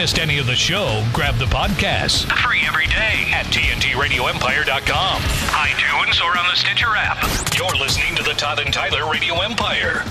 missed any of the show, grab the podcast. Free every day at TNTRadioEmpire.com. iTunes or on the Stitcher app. You're listening to the Todd and Tyler Radio Empire.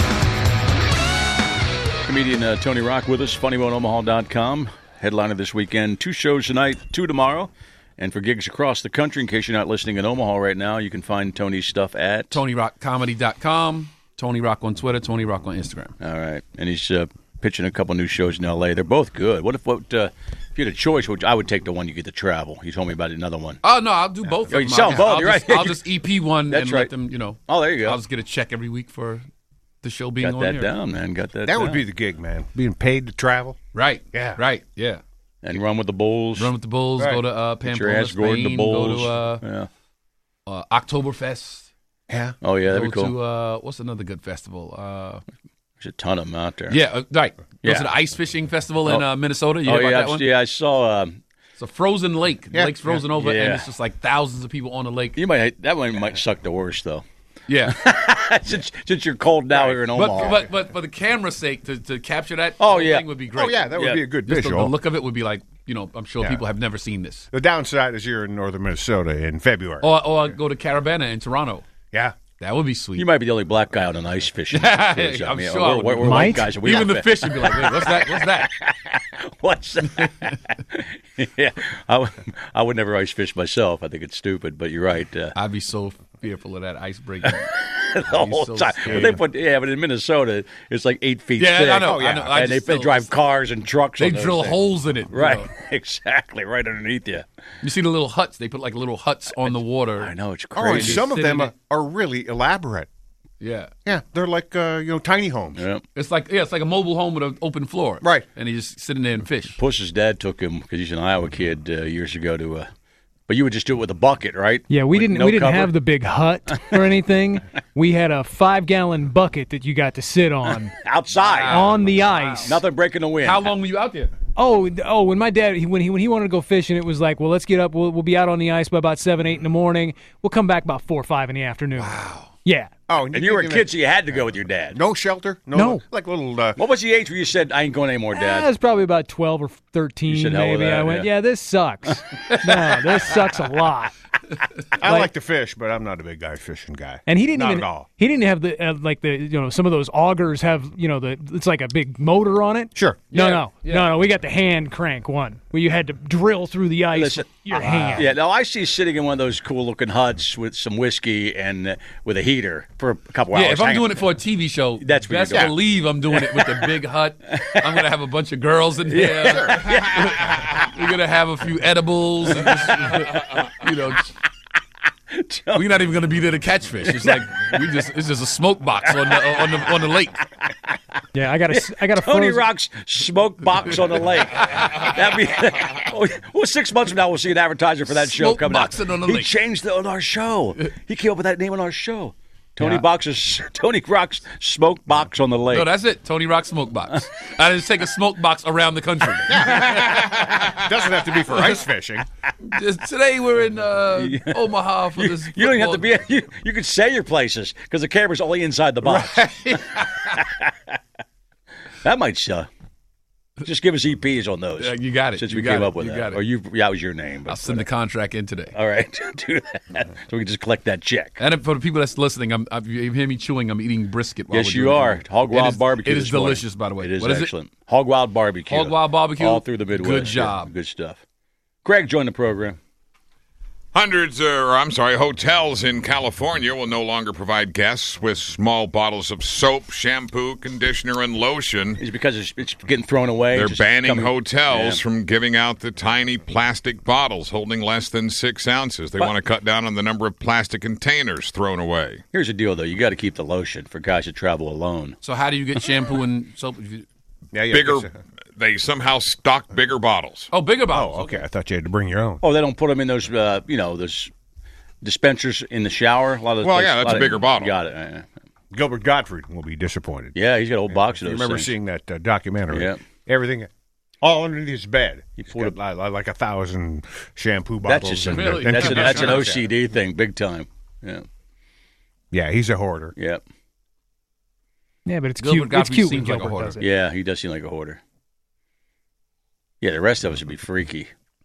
Comedian Tony Rock with us, FunnyBoneOmaha.com. Headliner this weekend. 2 shows tonight, 2 tomorrow. And for gigs across the country, in case you're not listening in Omaha right now, you can find Tony's stuff at TonyRockComedy.com, Tony Rock on Twitter, Tony Rock on Instagram. All right. And he's pitching a couple new shows in L.A. They're both good. If you had a choice, I would take the one you get to travel. You told me about another one. Oh, no, I'll do both of them. You sell both, you're right. I'll just EP one and right. let them, Oh, there you go. I'll just get a check every week for the show being on Got that here. down, man. Got that That down. would be the gig, man. Being paid to travel. Right. Yeah. Right, yeah. And run with the Bulls. Run with the Bulls, Right. go to Get your Pamplona, ass gored Spain, the Bulls. go to Oktoberfest. Yeah. Oh, yeah, that'd Go be cool. to, what's another good festival? There's a ton of them out there. Yeah, right. Go Yeah. to the ice fishing festival in Minnesota. You Oh, hear about yeah, that one? yeah, I saw... It's a frozen lake. The Yeah. lake's frozen over, Yeah. and it's just like thousands of people on the lake. that one might suck the worst, though. Yeah. since you're cold now here in Omaha. But for the camera's sake, to capture that Oh, whole yeah. thing would be great. Oh, yeah, that would be a good Just the visual. look of it would be like, I'm sure Yeah. people have never seen this. The downside is you're in northern Minnesota in February. Or go to Caravana in Toronto. Yeah. That would be sweet. You might be the only black guy on an ice fishing. I'm cruise. I mean, sure I would we're be. white Might. guys. We Even don't the fish would be like, wait, what's that? What's that? What's that? Yeah, I would never ice fish myself. I think it's stupid, but you're right. I'd be so fearful of that ice breaking. The whole so time. scared. But in Minnesota, it's like 8 feet Yeah, thick. I know. Oh, yeah. I know. I And they just still- drive cars and trucks. They on those drill things. holes in it. Right, exactly, right underneath you. You see the little huts? They put like little huts on the water. I know, it's Oh, and crazy. some of Sitting them in- are really elaborate. Yeah. Yeah, they're like tiny homes. Yeah. It's like a mobile home with an open floor. Right. And he just sit in there and fish. Push's dad took him, because he's an Iowa kid, years ago to but you would just do it with a bucket, right? Yeah, we With didn't no we didn't cover? have the big hut or anything. We had a 5-gallon bucket that you got to sit on Outside. on the ice. Nothing breaking the wind. How long were you out there? Oh, when my dad when he wanted to go fishing, it was like, well, let's get up. We'll be out on the ice by about 7, 8 in the morning. We'll come back about 4 or 5 in the afternoon. Wow. Yeah. Oh, And you were a kid, so you had to go with your dad. No shelter? No. Like little... What was the age where you said, I ain't going anymore, I Dad? was probably about 12 or 13, You said, "Hell with maybe. that," I went, yeah. yeah, this sucks. No, this sucks a lot. I like to fish, but I'm not a big ice fishing guy. And he didn't Not even at all. he didn't have the some of those augers have it's like a big motor on it. Sure. No, we got the hand crank one where you had to drill through the ice Listen, with your hand. Yeah, now I see you sitting in one of those cool-looking huts with some whiskey and with a heater for a couple hours. Yeah, if I'm hanging- doing it for a TV show, That's what you're best doing. believe I'm doing it with the big hut. I'm going to have a bunch of girls in there. We're going to have a few edibles. And just, we're not even going to be there to catch fish. It's like it's just a smoke box on the lake. Yeah, I got a Tony frozen- Rock's smoke box on the lake. That'd be. Well, 6 months from now, we'll see an advertiser for that show Smoke coming out. boxing on the He lake. changed it on our show. He came up with that name on our show. Tony Rock's smoke box on the lake. No, that's it. Tony Rock smoke box. I just take a smoke box around the country. Doesn't have to be for ice fishing. Today we're in Omaha for this. You don't even have to football- be. You could say your places because the camera's only inside the box. That might just give us EPs on those. Yeah, you got it. Since You we got came it. up with You that, got it. or that was your name. But I'll send the contract in today. all right, do that so we can just collect that check. And for the people that's listening, you hear me chewing. I'm eating brisket. While Yes, we're you doing are. it. Hog Wild Barbecue. It is this morning. delicious, by the way. It is What is excellent. Hog Wild Barbecue. Hog Wild Barbecue. All through the Midwest. Good job. Yeah, good stuff. Greg joined the program. Hotels in California will no longer provide guests with small bottles of soap, shampoo, conditioner, and lotion. It's because it's getting thrown away. They're just banning coming- hotels Yeah. from giving out the tiny plastic bottles holding less than 6 ounces. They want to cut down on the number of plastic containers thrown away. Here's the deal, though. You got to keep the lotion for guys that travel alone. So how do you get shampoo and soap? Yeah, They somehow stock bigger bottles. Oh, bigger bottles. Oh, okay. I thought you had to bring your own. Oh, they don't put them in those, those dispensers in the shower. A lot of Well, places- yeah, that's lot a of- bigger bottle. Got it. Gilbert Gottfried will be disappointed. Yeah, he's got a whole box I of those remember things. seeing that documentary. Yeah. Everything, all underneath his bed. He's pulled got like 1,000 shampoo bottles. That's just and- Really? and that's an conditioners. OCD thing, big time. Yeah, Yeah, he's a hoarder. yeah, Yeah, but it's Gilbert cute. It's Gottfried cute when seems like a Gilbert hoarder. does it. yeah. He does seem like a hoarder. Yeah, the rest of us would be freaky.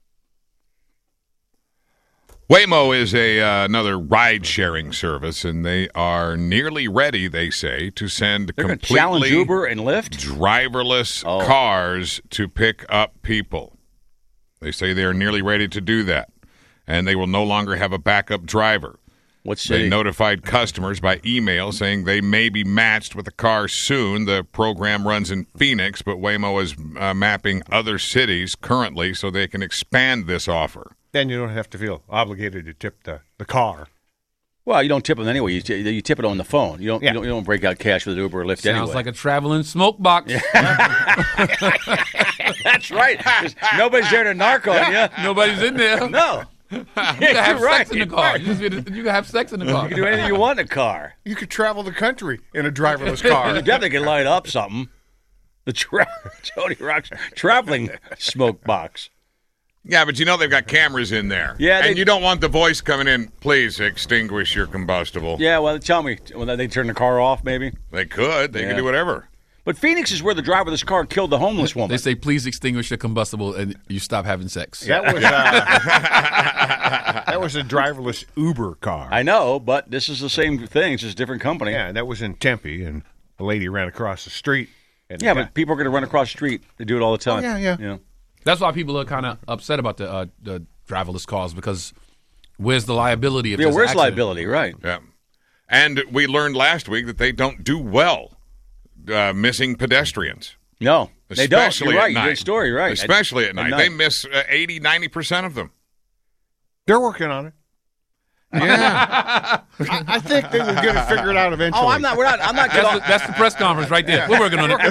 Waymo is another ride-sharing service, and they are nearly ready, they say, to send They're going to challenge completely Uber and Lyft? driverless cars to pick up people. They say they are nearly ready to do that, and they will no longer have a backup driver. What city? They notified customers by email saying they may be matched with a car soon. The program runs in Phoenix, but Waymo is mapping other cities currently so they can expand this offer. Then you don't have to feel obligated to tip the car. Well, you don't tip them anyway. You tip it on the phone. You don't break out cash with Uber or Lyft anyway. Sounds like a traveling smoke box. That's right. 'Cause nobody's there to narc on you. Nobody's in there. No. You can have You're sex in the car. You can have sex in the car. You can do anything you want in a car. You could travel the country in a driverless car. You definitely can light up something. The Tony Rock's traveling smoke box. Yeah, but they've got cameras in there. Yeah, and you don't want the voice coming in, please extinguish your combustible. Yeah, well, tell me, when they turn the car off, maybe? They could. They could do whatever. But Phoenix is where the driver of this car killed the homeless woman. They say, please extinguish your combustible and you stop having sex. That was a driverless Uber car. I know, but this is the same thing. It's just a different company. Yeah, that was in Tempe, and a lady ran across the street. And Yeah, but people are going to run across the street. They do it all the time. yeah. That's why people are kind of upset about the driverless cars, because where's the liability? If Yeah, there's an where's accident? liability, right? Yeah. And we learned last week that they don't do well missing pedestrians. No, they don't. Especially You're right. at You night. did story, right. Especially at night. They miss 80, 90% of them. They're working on it. Yeah. I think they will get it figured out eventually. Oh, I'm not. That's the press conference right there. We're working on it.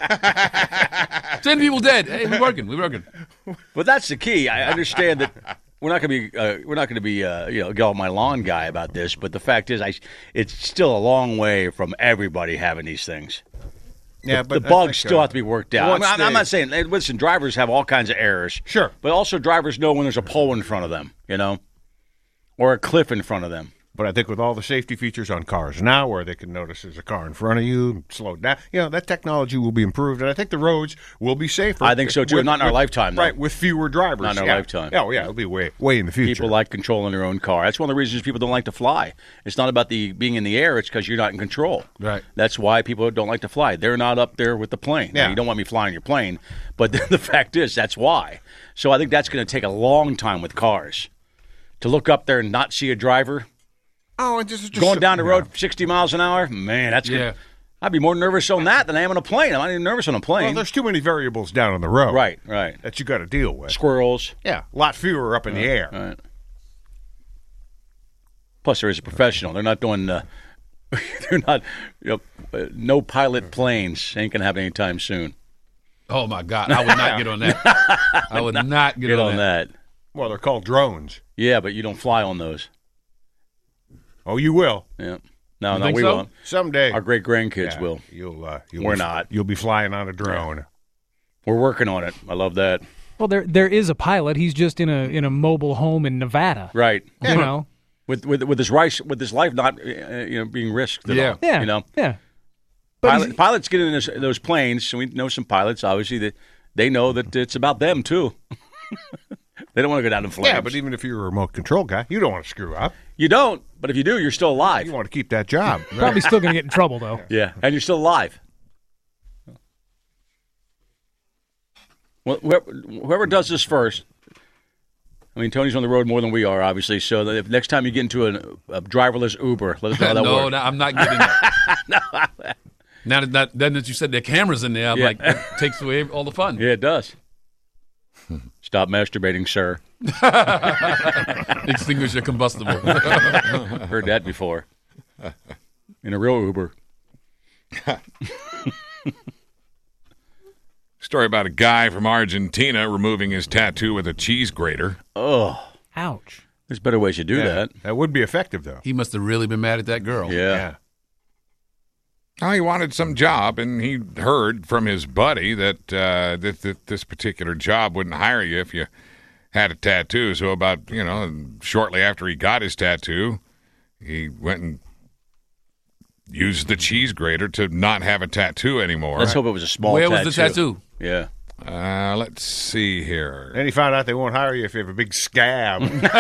10 people dead. Hey, we're working. But that's the key. I understand that we're not going to be get on my lawn guy about this. But the fact is, it's still a long way from everybody having these things. Yeah, The bugs still have to be worked out. once I'm not saying. Listen, drivers have all kinds of errors. Sure. But also, drivers know when there's a pole in front of them. Or a cliff in front of them. But I think with all the safety features on cars now, where they can notice there's a car in front of you, and slow down, that technology will be improved, and I think the roads will be safer. I think so too. Not in our lifetime, though. right? With fewer drivers, Not in our lifetime. Oh yeah, it'll be way in the future. People like controlling their own car. That's one of the reasons people don't like to fly. It's not about being in the air. It's because you're not in control. Right. That's why people don't like to fly. They're not up there with the plane. Yeah. Now, you don't want me flying your plane, but the fact is that's why. So I think that's going to take a long time with cars. To look up there and not see a driver. Oh, and just Going down the road 60 miles an hour? Man, that's good. I'd be more nervous on that than I am on a plane. I'm not even nervous on a plane. Well, there's too many variables down on the road. Right. That you got to deal with. Squirrels. Yeah, a lot fewer up in the air. Right. Plus, there is a professional. They're not doing. They're not. No pilot planes ain't gonna happen anytime soon. Oh my God, I would not get on that. I would not get on that. Well, they're called drones. Yeah, but you don't fly on those. Oh, you will. Yeah. No, think we so? won't. Someday. Our great grandkids will. We're not. You'll be flying on a drone. We're working on it. I love that. Well, there is a pilot. He's just in a mobile home in Nevada. Right. You know. With his life not being risked at all. Yeah. Yeah. But Pilots get in those planes, and we know some pilots. Obviously, that they know that it's about them too. They don't want to go down in flames. Yeah, but even if you're a remote control guy, you don't want to screw up. You don't. But if you do, you're still alive. You want to keep that job. probably still going to get in trouble though. Yeah, and you're still alive. Well, whoever does this first. I mean, Tony's on the road more than we are, obviously. So if next time you get into a driverless Uber, let us know how that works. No, I'm not getting that. Now that you said there are cameras in there, I'm like, it takes away all the fun. Yeah, it does. Stop masturbating, sir. Extinguish your combustible. Heard that before. In a real Uber. Story about a guy from Argentina removing his tattoo with a cheese grater. Oh. Ouch. There's better ways to do that. That would be effective, though. He must have really been mad at that girl. Yeah. Oh, he wanted some job, and he heard from his buddy that this particular job wouldn't hire you if you had a tattoo. So about, shortly after he got his tattoo, he went and used the cheese grater to not have a tattoo anymore. Let's hope it was a small Where tattoo. was the tattoo? Yeah. Let's see here. Then he found out they won't hire you if you have a big scab.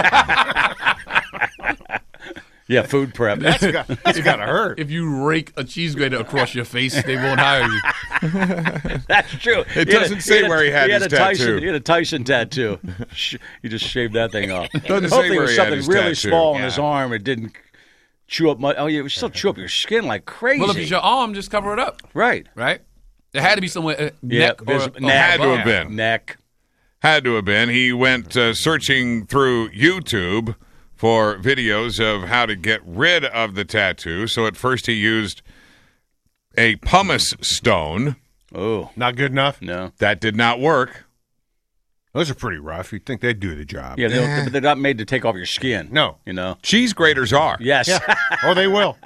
Yeah, food prep. That's got to hurt. If you rake a cheese grater across your face, they won't hire you. That's true. It doesn't say where he had his tattoo. He had a Tyson tattoo. He just shaved that thing off. Doesn't say Hopefully it where was he had something his really tattoo. small on his arm. It didn't chew up much. Oh, yeah, it would still chew up your skin like crazy. Well, if it's your arm, just cover it up, right. right? There had to be somewhere Yeah, neck or Had to above. have been. Neck. Had to have been. He went searching through YouTube for videos of how to get rid of the tattoo. So at first he used a pumice stone. Oh, Not good enough? no. That did not work. Those are pretty rough. You'd think they'd do the job. Yeah, they're not made to take off your skin. No. You know? Cheese graters are. Yes. Oh, they will.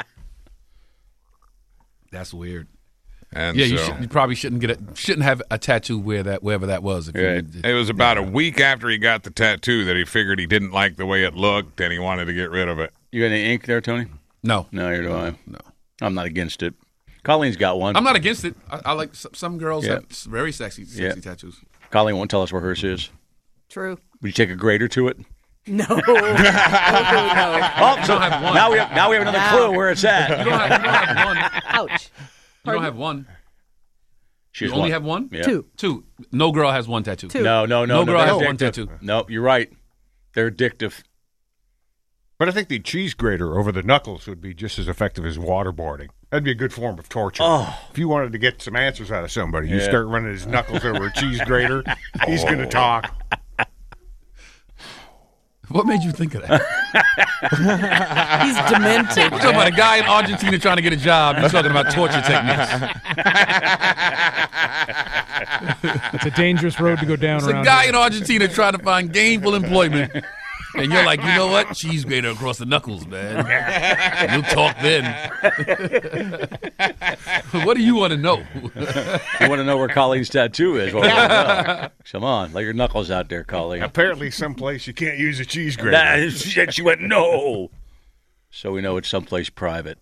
That's weird. And Yeah, so you probably shouldn't have a tattoo wherever that was. If Right. it was about a week after he got the tattoo that he figured he didn't like the way it looked and he wanted to get rid of it. You got any ink there, Tony? No, No, you're not. no. I'm not against it. Colleen's got one. I'm not against it. I like some girls Yeah. have very sexy Yeah. tattoos. Colleen won't tell us where hers is. True. Would you take a grater to it? No. Oh, so have one. now we have another clue where it's at. You don't have one. Ouch. You don't have one. She You has only have one? Yeah. Two. No girl has one tattoo. Two. No, No girl they're has one addictive. tattoo. Nope, you're right. They're addictive. But I think the cheese grater over the knuckles would be just as effective as waterboarding. That'd be a good form of torture. Oh. If you wanted to get some answers out of somebody, you Yeah. start running his knuckles over a cheese grater, he's going to talk. What made you think of that? He's demented. You're talking about a guy in Argentina trying to get a job. You're talking about torture techniques. It's a dangerous road to go down It's a around guy here. in Argentina trying to find gainful employment. And you're like, you know what? Cheese grater across the knuckles, man. You'll talk then. What do you want to know? You want to know where Colleen's tattoo is? Well, well, come on, lay your knuckles out there, Colleen. Apparently, someplace you can't use a cheese grater. She went, no. So we know it's someplace private.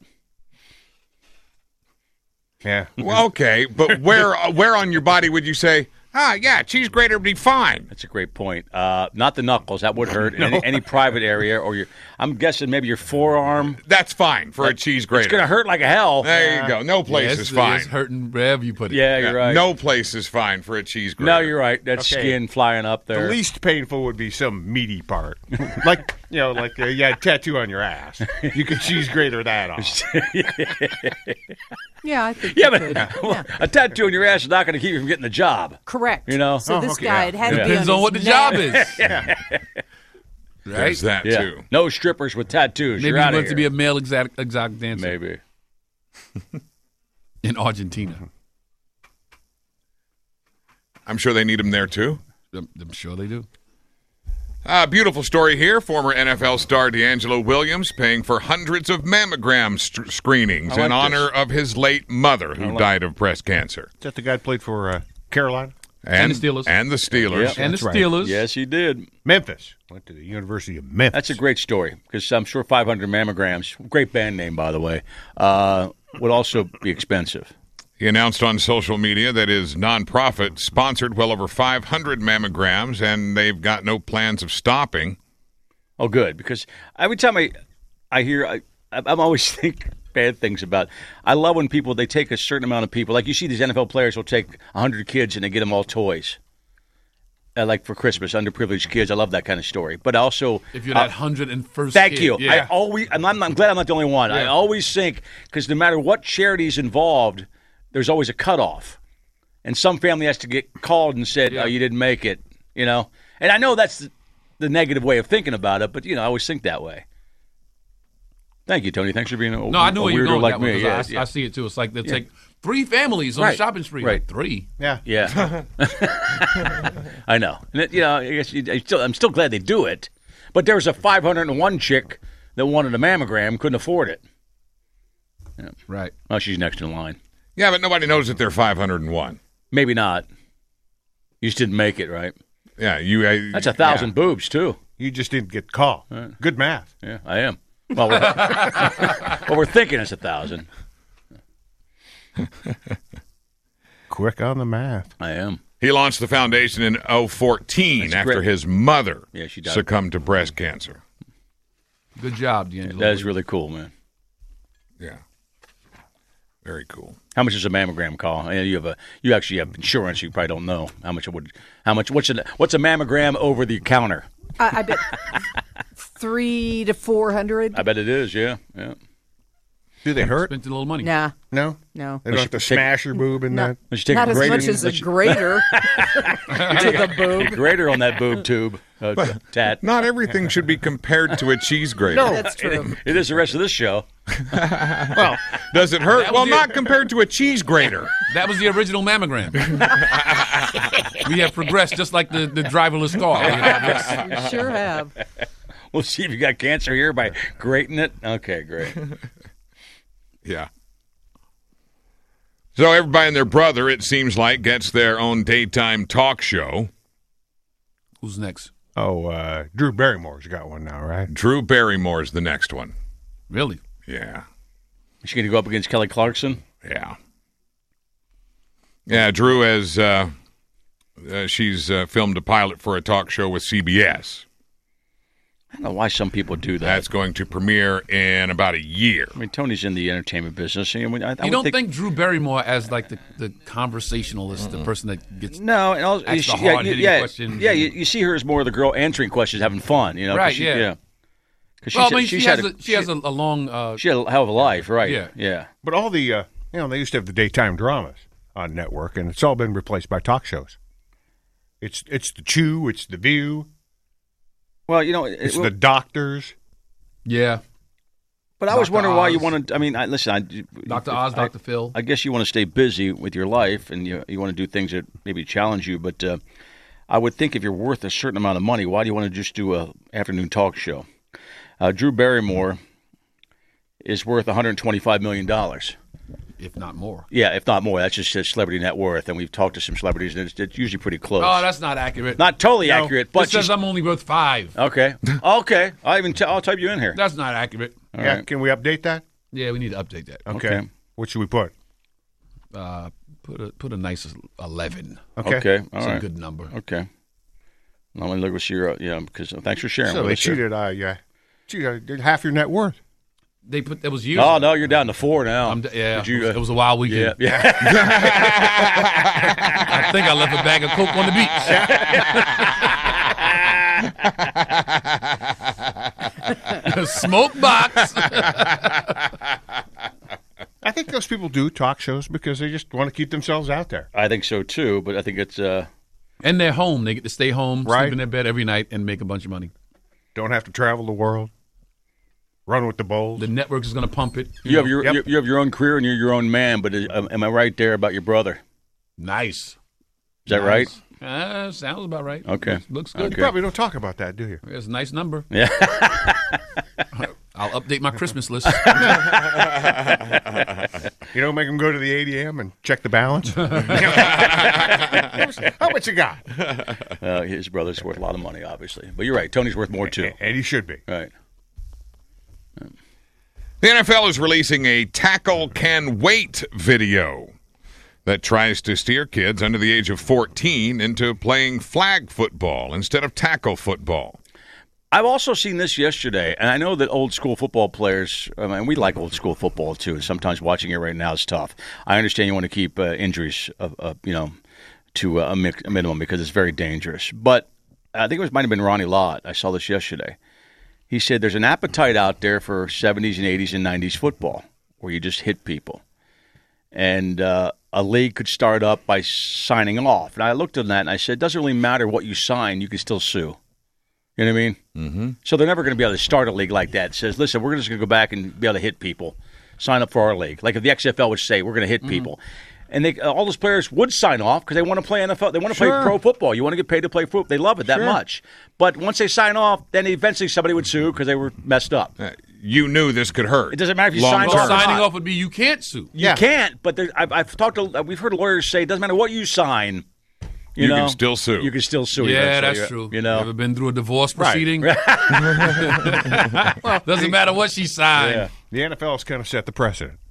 Yeah. Well, okay, but where on your body would you say, yeah, cheese grater would be fine? That's a great point. Not the knuckles. That would hurt. Any private area or I'm guessing maybe your forearm. That's fine for a cheese grater. It's going to hurt like a hell. There you go. No place is fine. It's hurting wherever you put it. Yeah, you're right. No place is fine for a cheese grater. No, you're right. That Okay. skin flying up The there. least painful would be some meaty part. Like you had a tattoo on your ass. You could cheese grater that off. Yeah, I think Yeah, you but could. a tattoo on your ass is not going to keep you from getting the job. Correct. You know? So this okay, guy, yeah. it had to be Depends on what the his job neck. is. There's Right? that, Yeah. too. No strippers with tattoos. Maybe You're he out of wants to be here. a male exotic dancer Maybe. in Argentina. I'm sure they need him there, too. I'm sure they do. Beautiful story here. Former NFL star D'Angelo Williams paying for hundreds of mammogram screenings I like in honor of his late mother, who died of breast cancer. Is that the guy that played for Carolina? And the Steelers. And the Steelers. Yep. And That's the right. Steelers. Yes, he did. Memphis. Went to the University of Memphis. That's a great story because I'm sure 500 mammograms, great band name, by the way, would also be expensive. He announced on social media that his nonprofit sponsored well over 500 mammograms, and they've got no plans of stopping. Oh, good, because every time I hear, I'm always think bad things about. I love when people, they take a certain amount of people, like you see these NFL players will take 100 kids and they get them all toys. Like for Christmas, underprivileged kids. I love that kind of story. But also, If you're that 101st thank kid. you. Yeah. I'm glad I'm not the only one. I Yeah. always think, because no matter what charity's involved, there's always a cutoff. And some family has to get called and said, Yeah. oh, you didn't make it, you know? And I know that's the negative way of thinking about it, but, I always think that way. Thank you, Tony. Thanks for being a No, I knew where you were weirdo going like with that me. one, Yeah, 'cause yeah. I see it, too. It's like they'll take 3 families on Right. a shopping spree. Right. Like 3. Yeah. Yeah. I know. And I guess I'm still glad they do it. But there was a 501 chick that wanted a mammogram, couldn't afford it. Right. Oh, she's next in line. Yeah, but nobody knows that they're 501. Maybe not. You just didn't make it, right? Yeah, That's 1,000 boobs, too. You just didn't get called. Good math. Yeah, I am. Well, we're thinking it's 1,000. Quick on the math. I am. He launched the foundation in 2014 after great. his mother she died. succumbed to breast cancer. Good job, D'Angelo. That is really cool, man. Yeah. Very cool. How much does a mammogram cost? You actually have insurance. You probably don't know how much it would. What's a mammogram over the counter? I bet $300 to $400. I bet it is. Yeah. Do they hurt? Spent a little money. Nah, No. no. They don't have to smash your boob in that. Let's take Not a as grater, much as a grater to the boob. grater on that boob tube. Tat. Not everything should be compared to a cheese grater. No. That's true. It is the rest of this show. Well, does it hurt? That Well, was the- not compared to a cheese grater. That was the original mammogram. We have progressed just like the driverless car. You sure have. We'll see if you got cancer here by grating it. Okay, great. Yeah. So everybody and their brother, it seems like, gets their own daytime talk show. Who's next? Oh, Drew Barrymore's got one now, right? Drew Barrymore's the next one. Really? Yeah. Is she going to go up against Kelly Clarkson? Yeah. Yeah, Drew has she's filmed a pilot for a talk show with CBS. I don't know why some people do that. That's going to premiere in about a year. I mean, Tony's in the entertainment business. I mean, I You would don't think Drew Barrymore as like the conversationalist, the person that gets No, and also, That's the hard-hitting questions. Yeah, you see her as more the girl answering questions, having fun. You know, 'cause Right, she, yeah. 'Cause well, I mean, she's she had has a long. she had a hell of a life, right? Yeah. yeah. But all the, they used to have the daytime dramas on network, and it's all been replaced by talk shows. It's the Chew, it's the View, Well, it's the Doctors. Yeah, but I was Dr. wondering why you Oz. want to. I mean, Dr. Oz, Dr. Phil. I guess you want to stay busy with your life, and you want to do things that maybe challenge you. But I would think if you're worth a certain amount of money, why do you want to just do a afternoon talk show? Drew Barrymore is worth $125 million. if not more. Yeah, if not more. That's just celebrity net worth, and we've talked to some celebrities, and it's usually pretty close. Oh, that's not accurate. Not totally accurate, but It says I'm only worth 5. okay. Okay, I'll type you in here. That's not accurate. All Yeah, right. can we update that? Yeah, we need to update that. Okay. What should we put? Put a nice 11. Okay. All That's a right. good number. Okay. Let me look what your because thanks for sharing. So with they us here. cheated half your net worth. They put that was years. Oh ago. no, you're down to 4 now. Yeah, Did you, it was a wild yeah, weekend. yeah. I think I left a bag of Coke on the beach. Smoke box. I think those people do talk shows because they just want to keep themselves out there. I think so too, but I think it's And they're home. They get to stay home, Right. sleep in their bed every night, and make a bunch of money. Don't have to travel the world. Run with the bulls. The network is going to pump it. you have your Yep. you have your own career and you're your own man. But am I right there about your brother? Nice. Is that right? Sounds about right. Okay. Looks good. You probably don't talk about that, do you? It's a nice number. Yeah. I'll update my Christmas list. You don't make them go to the ATM and check the balance. How much you got? His brother's worth a lot of money, obviously. But you're right. Tony's worth more too. And he should be. Right. The NFL is releasing a tackle can wait video that tries to steer kids under the age of 14 into playing flag football instead of tackle football. I've also seen this yesterday, and I know that old school football players, and we like old school football too, and sometimes watching it right now is tough. I understand you want to keep injuries, to a minimum because it's very dangerous. But I think might have been Ronnie Lott. I saw this yesterday. He said there's an appetite out there for 70s and 80s and 90s football where you just hit people. And a league could start up by signing off. And I looked at that and I said, it doesn't really matter what you sign, you can still sue. You know what I mean? Mm-hmm. So they're never going to be able to start a league like that. It says, listen, we're just going to go back and be able to hit people. Sign up for our league. Like if the XFL would say, we're going to hit people. And all those players would sign off because they want to play NFL. They want to play pro football. You want to get paid to play football. They love it that much. But once they sign off, then eventually somebody would sue because they were messed up. You knew this could hurt. It doesn't matter if you Long sign term. off. Signing off would be you can't sue. You can't. But we've heard lawyers say it doesn't matter what you sign. You know, can still sue. You can still sue. Yeah, eventually, that's true. You know, Ever been through a divorce proceeding? Doesn't matter what she signed. Yeah. The NFL has kind of set the precedent.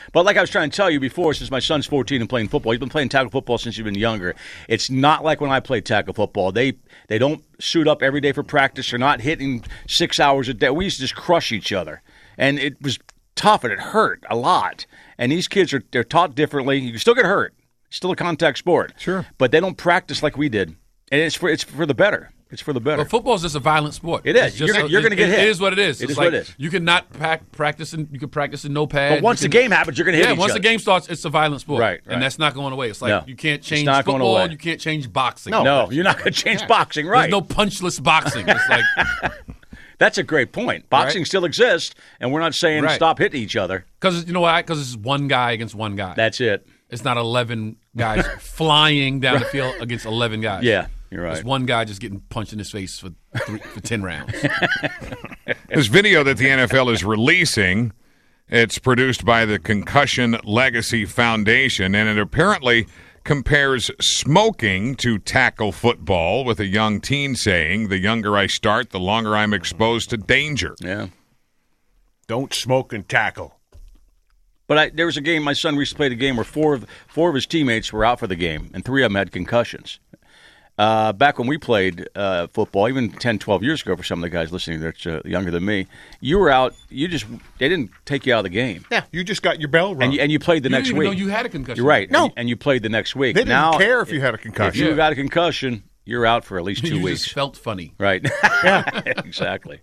But like I was trying to tell you before, since my son's 14 and playing football, he's been playing tackle football since he's been younger. It's not like when I played tackle football. They don't suit up every day for practice. They're not hitting 6 hours a day. We used to just crush each other. And it was tough, and it hurt a lot. And these kids they're taught differently. You can still get hurt. It's still a contact sport. Sure. But they don't practice like we did. And it's for the better. It's for the better. But football is just a violent sport. It is. You're going to get hit. It is what it is. It It's is like what it is. You cannot practice in no pad. But once the game happens, you're going to hit each once other. the game starts, it's a violent sport. Right. And that's not going away. It's like you can't change not going football, away. you can't change boxing. No, you're not going to change boxing, right? There's no punchless boxing. It's like That's a great point. Boxing still exists, and we're not saying stop hitting each other. Because you know why? Because it's one guy against one guy. That's it. It's not 11 guys flying down the field against 11 guys. Yeah, you're right. It's one guy just getting punched in his face for 10 rounds. This video that the NFL is releasing, it's produced by the Concussion Legacy Foundation, and it apparently compares smoking to tackle football, with a young teen saying, "The younger I start, the longer I'm exposed to danger." Yeah. Don't smoke and tackle. But there was a game, my son recently played a game where four of his teammates were out for the game, and 3 of them had concussions. Back when we played football, even 10, 12 years ago, for some of the guys listening that's younger than me, you were out, they didn't take you out of the game. Yeah, you just got your bell rung. And you played the You next didn't week. even know you had a concussion. You're right. No. And you played the next week. They didn't now, care if you had a If concussion. you got a concussion, you're out for at least 2 You weeks. just felt funny. Right. Yeah. Exactly.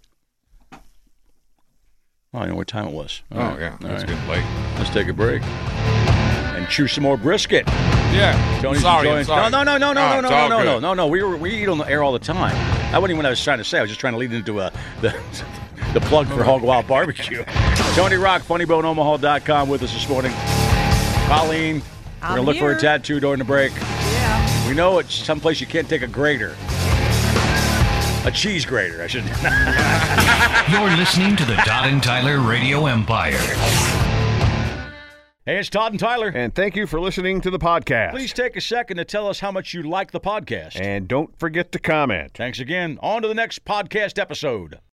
Oh, I know what time it was. All right. Yeah, that's All getting late. Let's take a break and chew some more brisket. Yeah, Tony's sorry, enjoying. I'm sorry. No. it's all good. No. We eat on the air all the time. That wasn't even what I was trying to say. I was just trying to lead into the plug for Hog Wild Barbecue. Tony Rock, FunnyBoneOmaha.com with us this morning. Colleen, we're going to look for a tattoo during the break. Yeah. We know it's someplace you can't take a grater. A cheese grater, I should. You're listening to the Todd and Tyler Radio Empire. Hey, it's Todd and Tyler. And thank you for listening to the podcast. Please take a second to tell us how much you like the podcast. And don't forget to comment. Thanks again. On to the next podcast episode.